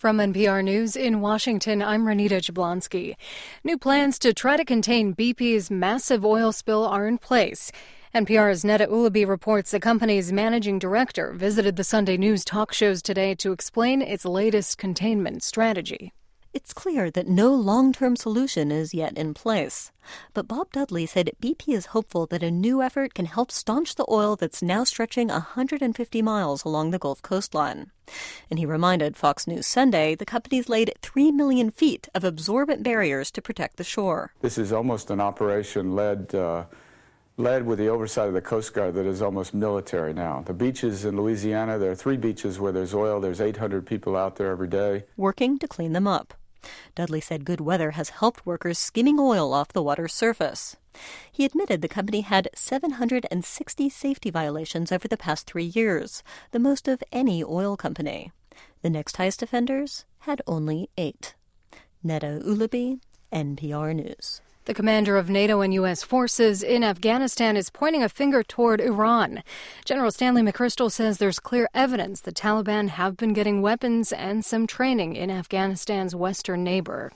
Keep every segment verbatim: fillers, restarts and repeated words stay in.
From N P R News in Washington, I'm Renita Jablonski. New plans to try to contain B P's massive oil spill are in place. N P R's Neda Ulaby reports the company's managing director visited the Sunday news talk shows today to explain its latest containment strategy. It's clear that no long-term solution is yet in place. But Bob Dudley said B P is hopeful that a new effort can help staunch the oil that's now stretching one hundred fifty miles along the Gulf coastline. And he reminded Fox News Sunday the company's laid three million feet of absorbent barriers to protect the shore. This is almost an operation led uh, led with the oversight of the Coast Guard that is almost military now. The beaches in Louisiana, there are three beaches where there's oil. There's eight hundred people out there every day, working to clean them up. Dudley said good weather has helped workers skimming oil off the water's surface. He admitted the company had seven hundred sixty safety violations over the past three years, the most of any oil company. The next highest offenders had only eight. Neda Ulaby, N P R News. The commander of NATO and U S forces in Afghanistan is pointing a finger toward Iran. General Stanley McChrystal says there's clear evidence the Taliban have been getting weapons and some training in Afghanistan's western neighbor.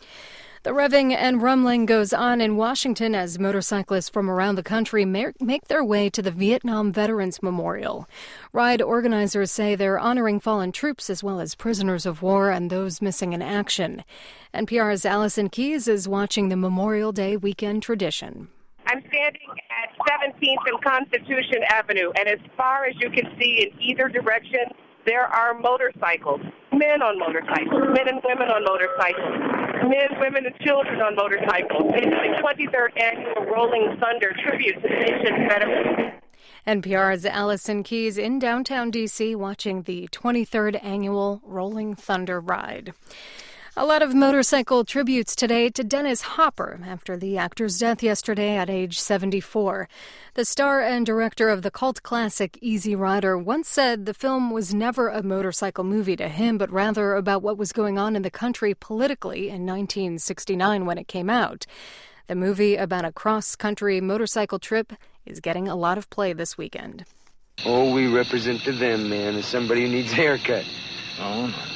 The revving and rumbling goes on in Washington as motorcyclists from around the country make their way to the Vietnam Veterans Memorial. Ride organizers say they're honoring fallen troops as well as prisoners of war and those missing in action. N P R's Allison Keyes is watching the Memorial Day weekend tradition. I'm standing at seventeenth and Constitution Avenue, and as far as you can see in either direction, there are motorcycles, men on motorcycles, men and women on motorcycles, men, women, and children on motorcycles. It's the twenty-third annual Rolling Thunder tribute to the nation's veterans. N P R's Allison Keyes in downtown D C watching the twenty-third annual Rolling Thunder ride. A lot of motorcycle tributes today to Dennis Hopper after the actor's death yesterday at age seventy-four. The star and director of the cult classic Easy Rider once said the film was never a motorcycle movie to him, but rather about what was going on in the country politically in nineteen sixty-nine when it came out. The movie about a cross-country motorcycle trip is getting a lot of play this weekend. All we represent to them, man, is somebody who needs a haircut. Oh, no.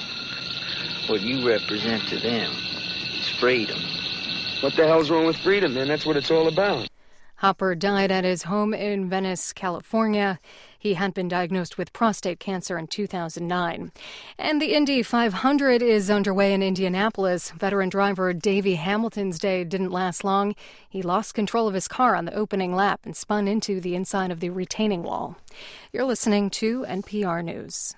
What you represent to them is freedom. What the hell's wrong with freedom, man? That's what it's all about. Hopper died at his home in Venice, California. He had been diagnosed with prostate cancer in two thousand nine. And the Indy five hundred is underway in Indianapolis. Veteran driver Davey Hamilton's day didn't last long. He lost control of his car on the opening lap and spun into the inside of the retaining wall. You're listening to N P R News.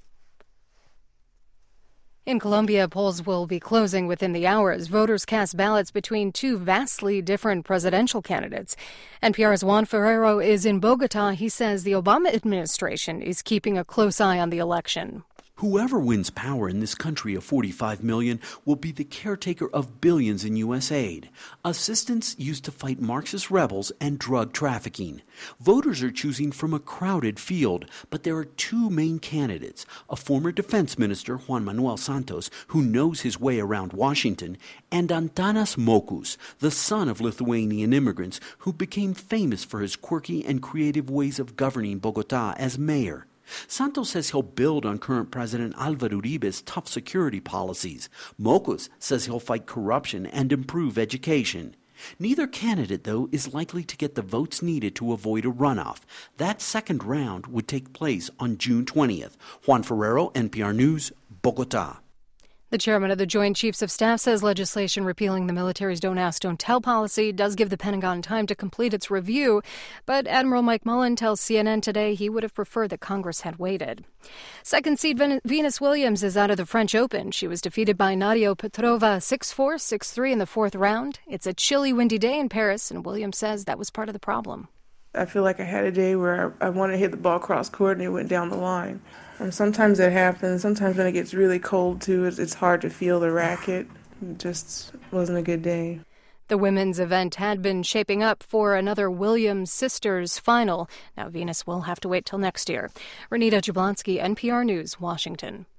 In Colombia, polls will be closing within the hours. Voters cast ballots between two vastly different presidential candidates. N P R's Juan Ferrero is in Bogota. He says the Obama administration is keeping a close eye on the election. Whoever wins power in this country of forty-five million will be the caretaker of billions in U S aid, assistance used to fight Marxist rebels and drug trafficking. Voters are choosing from a crowded field, but there are two main candidates, a former defense minister, Juan Manuel Santos, who knows his way around Washington, and Antanas Mokus, the son of Lithuanian immigrants who became famous for his quirky and creative ways of governing Bogota as mayor. Santos says he'll build on current President Álvaro Uribe's tough security policies. Mokus says he'll fight corruption and improve education. Neither candidate, though, is likely to get the votes needed to avoid a runoff. That second round would take place on June twentieth. Juan Ferrero, N P R News, Bogota. The chairman of the Joint Chiefs of Staff says legislation repealing the military's Don't Ask, Don't Tell policy does give the Pentagon time to complete its review, but Admiral Mike Mullen tells C N N today he would have preferred that Congress had waited. Second seed Venus Williams is out of the French Open. She was defeated by Nadia Petrova six four, six three in the fourth round. It's a chilly, windy day in Paris, and Williams says that was part of the problem. I feel like I had a day where I, I wanted to hit the ball cross court and it went down the line. Um, sometimes that happens. Sometimes when it gets really cold, too, it's, it's hard to feel the racket. It just wasn't a good day. The women's event had been shaping up for another Williams Sisters final. Now Venus will have to wait till next year. Renita Jablonski, N P R News, Washington.